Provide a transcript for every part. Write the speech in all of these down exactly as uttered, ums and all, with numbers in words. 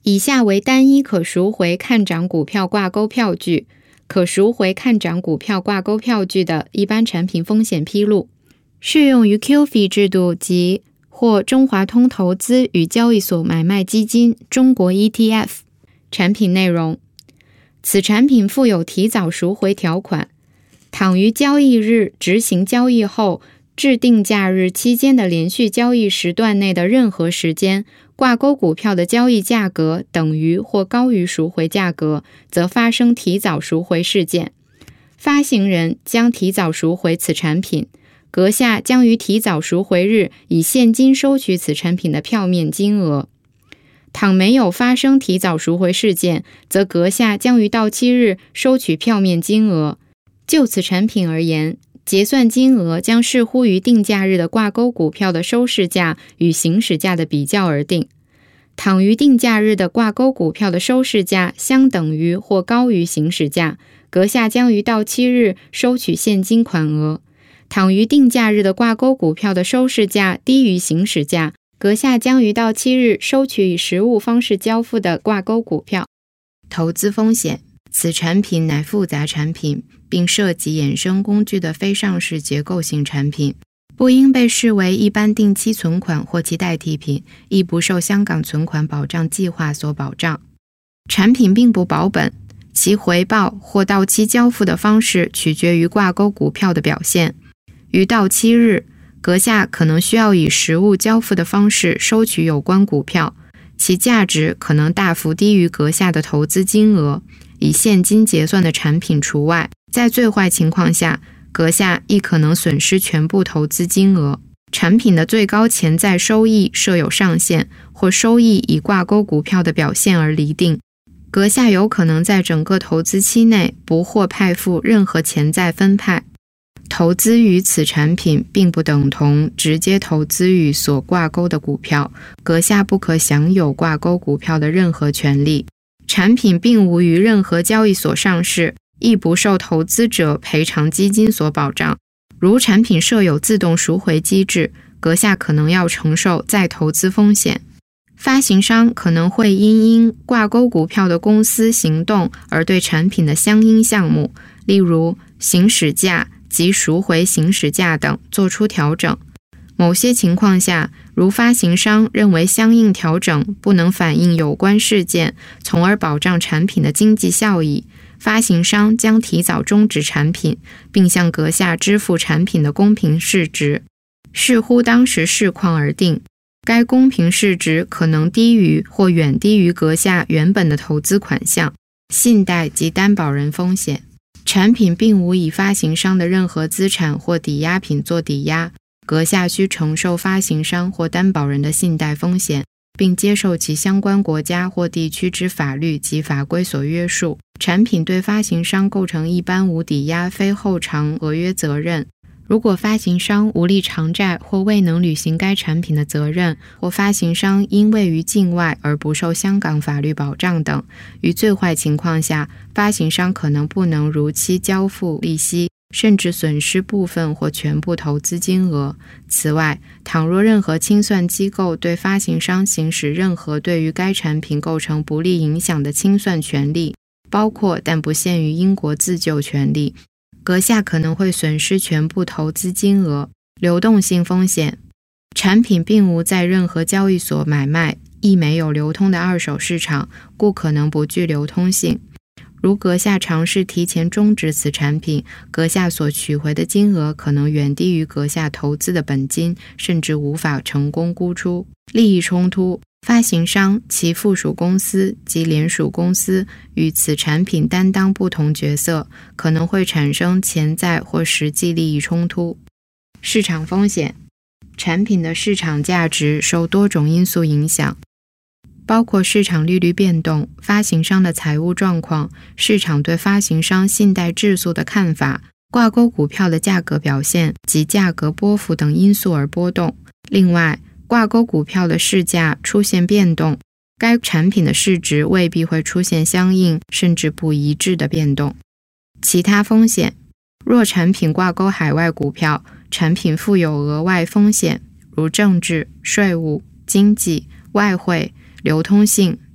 以下为单一可赎回看涨股票挂钩票据、可赎回看涨股票挂钩票据的一般产品风险披露，适用于 Q F I 制度及或中华通投资与交易所买卖基金中国 E T F。 产品内容：此产品附有提早赎回条款，倘于交易日执行交易后至定价日期间的连续交易时段内的任何时间，挂钩股票的交易价格等于或高于赎回价格，则发生提早赎回事件。发行人将提早赎回此产品，阁下将于提早赎回日以现金收取此产品的票面金额。倘没有发生提早赎回事件，则阁下将于到期日收取票面金额。就此产品而言，结算金额将视乎于定价日的挂钩股票的收市价与行使价的比较而定。倘于定价日的挂钩股票的收市价相等于或高于行使价，阁下将于到期日收取现金款额。倘于定价日的挂钩股票的收市价低于行使价，阁下将于到期日收取以实物方式交付的挂钩股票。投资风险：此产品乃复杂产品，并涉及衍生工具的非上市结构性产品，不应被视为一般定期存款或其代替品，亦不受香港存款保障计划所保障。产品并不保本，其回报或到期交付的方式取决于挂钩股票的表现。于到期日，阁下可能需要以实物交付的方式收取有关股票，其价值可能大幅低于阁下的投资金额，以现金结算的产品除外。在最坏情况下，阁下亦可能损失全部投资金额。产品的最高潜在收益设有上限，或收益以挂钩股票的表现而厘定。阁下有可能在整个投资期内不获派付任何潜在分派。投资于此产品并不等同直接投资于所挂钩的股票，阁下不可享有挂钩股票的任何权利。产品并无于任何交易所上市，亦不受投资者赔偿基金所保障。如产品设有自动赎回机制，阁下可能要承受再投资风险。发行商可能会因因挂钩股票的公司行动而对产品的相应项目，例如行使价及赎回行使价等做出调整。某些情况下，如发行商认为相应调整不能反映有关事件，从而保障产品的经济效益，发行商将提早终止产品，并向阁下支付产品的公平市值，视乎当时市况而定。该公平市值可能低于或远低于阁下原本的投资款项。信贷及担保人风险：产品并无以发行商的任何资产或抵押品做抵押，阁下需承受发行商或担保人的信贷风险，并接受其相关国家或地区之法律及法规所约束。产品对发行商构成一般无抵押非后偿合约责任。如果发行商无力偿债或未能履行该产品的责任，或发行商因位于境外而不受香港法律保障等，于最坏情况下，发行商可能不能如期交付利息，甚至损失部分或全部投资金额。此外，倘若任何清算机构对发行商行使任何对于该产品构成不利影响的清算权利，包括但不限于英国自救权利，阁下可能会损失全部投资金额。流动性风险：产品并无在任何交易所买卖，亦没有流通的二手市场，故可能不具流通性。如阁下尝试提前终止此产品，阁下所取回的金额可能远低于阁下投资的本金，甚至无法成功沽出。利益冲突：发行商、其附属公司及联属公司与此产品担当不同角色，可能会产生潜在或实际利益冲突。市场风险：产品的市场价值受多种因素影响，包括市场利率变动、发行商的财务状况、市场对发行商信贷质素的看法、挂钩股票的价格表现及价格波幅等因素而波动。另外，挂钩股票的市价出现变动，该产品的市值未必会出现相应甚至不一致的变动。其他风险：若产品挂钩海外股票，产品附有额外风险，如政治、税务、经济、外汇、流通性、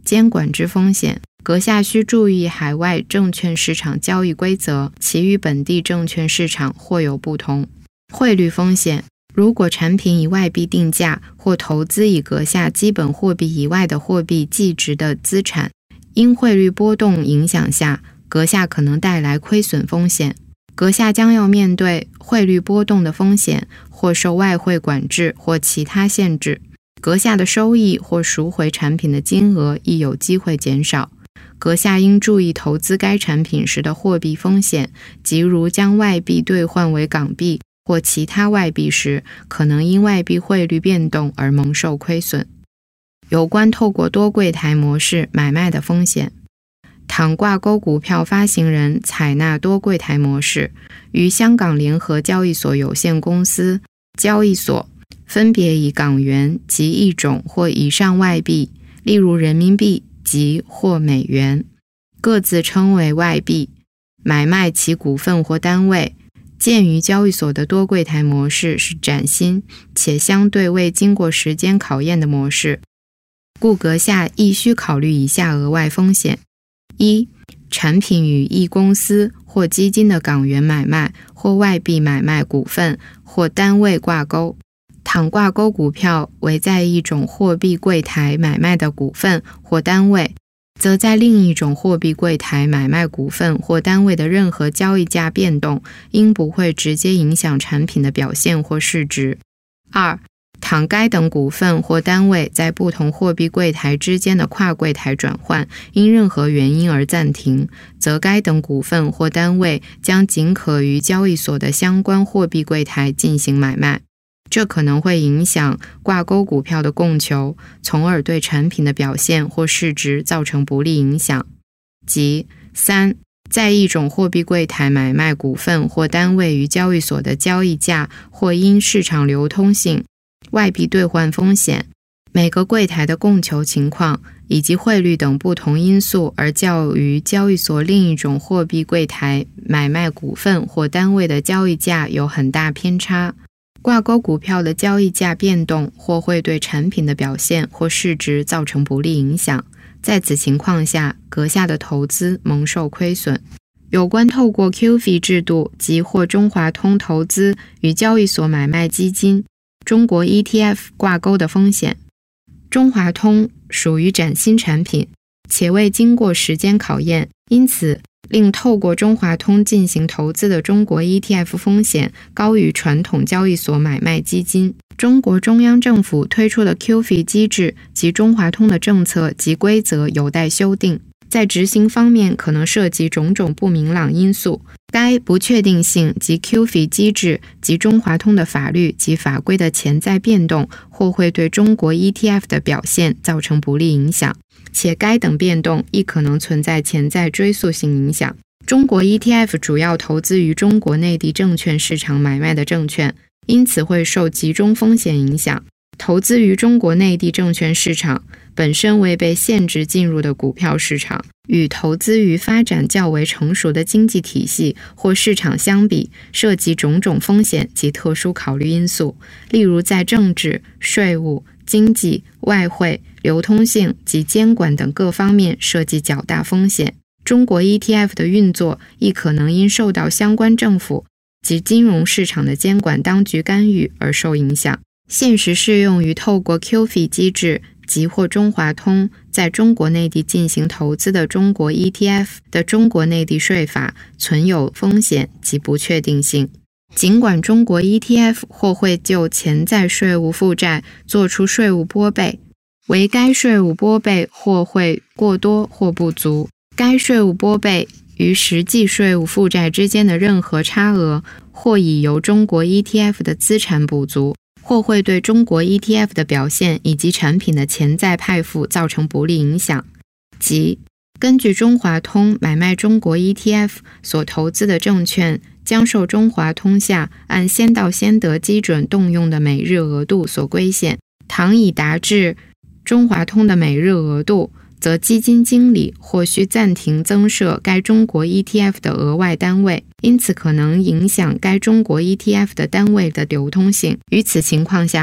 监管之风险，阁下需注意海外证券市场交易规则，其与本地证券市场或有不同。汇率风险，如果产品以外币定价或投资以阁下基本货币以外的货币计值的资产，因汇率波动影响下，阁下可能带来亏损风险。阁下将要面对汇率波动的风险，或受外汇管制或其他限制。阁下的收益或赎回产品的金额亦有机会减少。阁下应注意投资该产品时的货币风险，即如将外币兑换为港币或其他外币时，可能因外币汇率变动而蒙受亏损。有关透过多柜台模式买卖的风险，倘挂钩股票发行人采纳多柜台模式，与香港联合交易所有限公司交易所分别以港元及一种或以上外币，例如人民币及或美元，各自称为外币，买卖其股份或单位。鉴于交易所的多柜台模式是崭新且相对未经过时间考验的模式，故阁下亦需考虑以下额外风险：一、产品与一公司或基金的港元买卖或外币买卖股份或单位挂钩。倘挂钩股票为在一种货币柜台买卖的股份或单位，则在另一种货币柜台买卖股份或单位的任何交易价变动，应不会直接影响产品的表现或市值。二、倘该等股份或单位在不同货币柜台之间的跨柜台转换因任何原因而暂停，则该等股份或单位将仅可于交易所的相关货币柜台进行买卖。这可能会影响挂钩股票的供求，从而对产品的表现或市值造成不利影响。即三、在一种货币柜台买卖股份或单位于交易所的交易价或因市场流通性、外币兑换风险、每个柜台的供求情况以及汇率等不同因素而较于交易所另一种货币柜台买卖股份或单位的交易价有很大偏差。挂钩股票的交易价变动或会对产品的表现或市值造成不利影响，在此情况下，阁下的投资蒙受亏损。有关透过 Q F I 制度及或中华通投资与交易所买卖基金、中国 E T F 挂钩的风险。中华通属于崭新产品，且未经过时间考验，因此令透过中华通进行投资的中国 E T F 风险高于传统交易所买卖基金。中国中央政府推出的 Q F I 机制及中华通的政策及规则有待修订，在执行方面可能涉及种种不明朗因素。该不确定性及 Q F I 机制及中华通的法律及法规的潜在变动，或会对中国 E T F 的表现造成不利影响，且该等变动亦可能存在潜在追溯性影响。中国 E T F 主要投资于中国内地证券市场买卖的证券，因此会受集中风险影响。投资于中国内地证券市场本身为被限制进入的股票市场，与投资于发展较为成熟的经济体系或市场相比，涉及种种风险及特殊考虑因素，例如在政治、税务、经济、外汇、流通性及监管等各方面涉及较大风险。中国 E T F 的运作亦可能因受到相关政府及金融市场的监管当局干预而受影响。现时适用于透过 Q F I 机制及或中华通在中国内地进行投资的中国 E T F 的中国内地税法存有风险及不确定性。尽管中国 E T F 或会就潜在税务负债做出税务拨备，为该税务拨备或会过多或不足，该税务拨备与实际税务负债之间的任何差额，或已由中国 E T F 的资产补足，或会对中国 E T F 的表现以及产品的潜在派付造成不利影响。即根据中华通买卖中国 E T F 所投资的证券，将受中华通下按先到先得基准动用的每日额度所规限。倘已达至中华通的每日额度，则基金经理或需暂停增设该中国 E T F 的额外单位，因此可能影响该中国 E T F 的单位的流通性。于此情况下，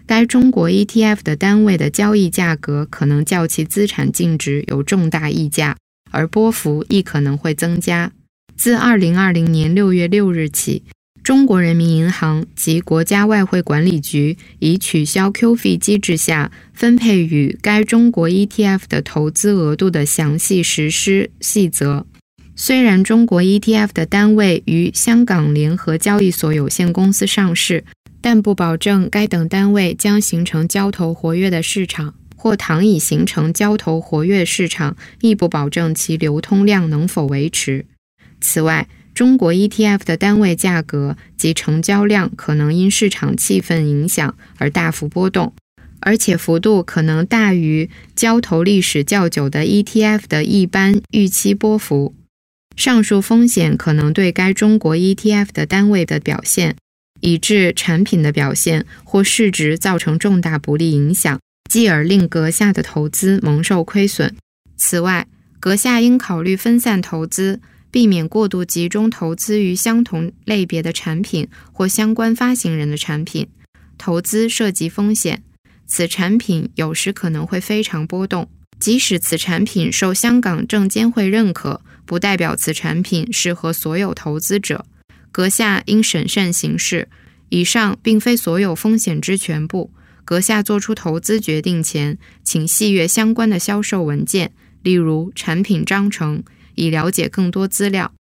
该中国 E T F 的单位的交易价格可能较其资产净值有重大溢价，而波幅亦可能会增加。自二零二零年六月六日起，中国人民银行及国家外汇管理局已取消 Q F I 机制下分配与该中国 E T F 的投资额度的详细实施细则。虽然中国 E T F 的单位于香港联合交易所有限公司上市，但不保证该等单位将形成交投活跃的市场，或倘已形成交投活跃市场，亦不保证其流通量能否维持。此外，中国 E T F 的单位价格及成交量可能因市场气氛影响而大幅波动，而且幅度可能大于交投历史较久的 E T F 的一般预期波幅。上述风险可能对该中国 E T F 的单位的表现，以致产品的表现或市值造成重大不利影响，继而令阁下的投资蒙受亏损。此外，阁下应考虑分散投资，避免过度集中投资于相同类别的产品或相关发行人的产品。投资涉及风险，此产品有时可能会非常波动。即使此产品受香港证监会认可，不代表此产品适合所有投资者。阁下应审慎行事。以上并非所有风险之全部。阁下做出投资决定前，请细阅相关的销售文件，例如产品章程，以了解更多资料。